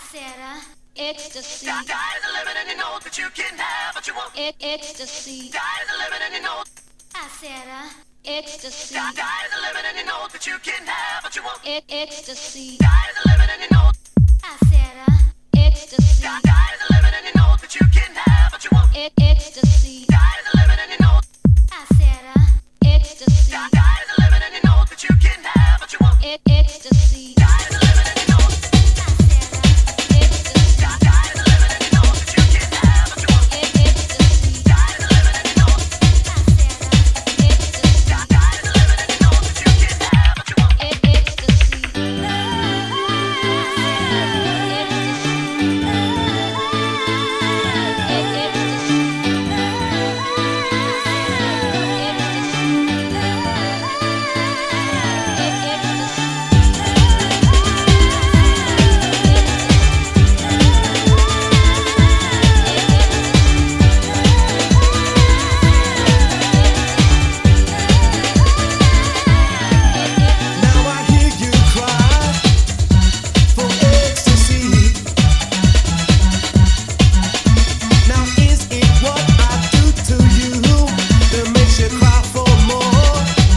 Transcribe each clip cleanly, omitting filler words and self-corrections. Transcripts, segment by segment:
Ecstasy. Sky is the limit and you know that you can have what you want. Ecstasy. Sky is the limit and you know. Ecstasy. Sky is the limit and you know that you can have what you want. Ecstasy. Sky is the limit and you know. Ecstasy. Sky is the limit and you know that you can have what you want. Ecstasy. Sky is the limit and you know. Ecstasy. Sky is the limit and you know that you can have what you want. Ecstasy. Sky is the limit and you know. Ecstasy. Sky is the limit and you know that you can have what you want. Ecstasy. Sky is the limit and you know. Ecstasy. Sky is the limit and you know that you can have what you want. Ecstasy. Now I hear you cry for ecstasy. Now is it what I do to you that makes you cry for more?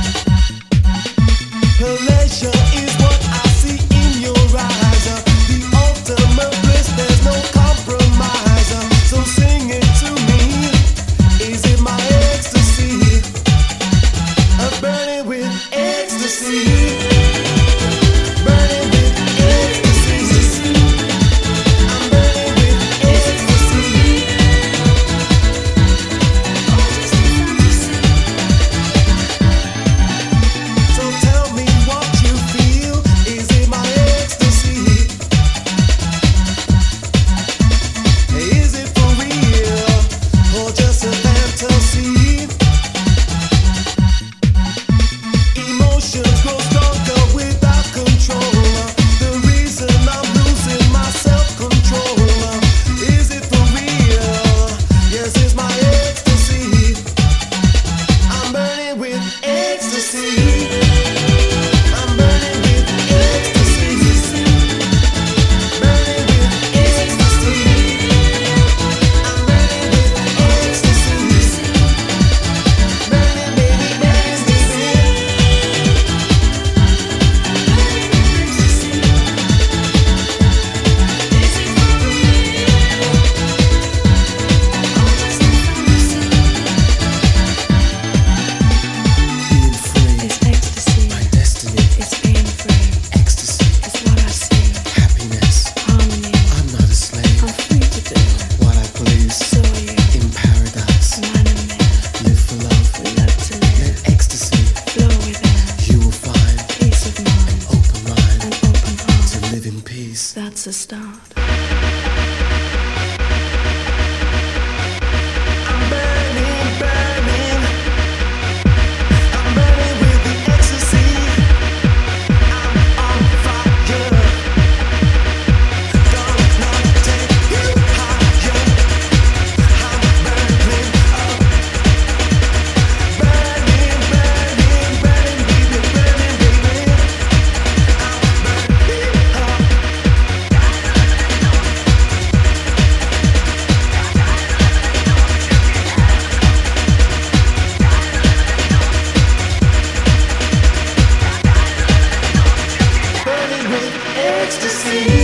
Pleasure is what I see in your eyes. The ultimate bliss, there's no compromise. So sing it to me. Is it my ecstasy? I'm burning with ecstasy. Burning with ecstasy. I'm burning with ecstasy. So tell me what you feel. Is it my ecstasy? Is it for real or just a fantasy? Emotions grow stronger without control. The reason I'm losing my self-control. Is it for real? Yes, it's my ecstasy. I'm burning with ecstasy. I'm burning with ecstasy. Burning with ecstasy. I'm burning with ecstasy. Burning, baby, burning, baby. Being free, It's ecstasy. my destiny, It's being free. ecstasy, It's what I see. happiness. Harmony. I'm not a slave. I'm free to do What I please so are you. in paradise. Man and man. Live for love, We love to live. let ecstasy. Flow within. You will find Peace of mind. open mind An open heart. to live in peace. That's a start. I'm burning, burning. I'm burning with the ecstasy. I'm on fire. Gonna take you higher. I'm burning up. Burning, burning, burning, baby, burning, baby. I'm burning up. Burning with ecstasy.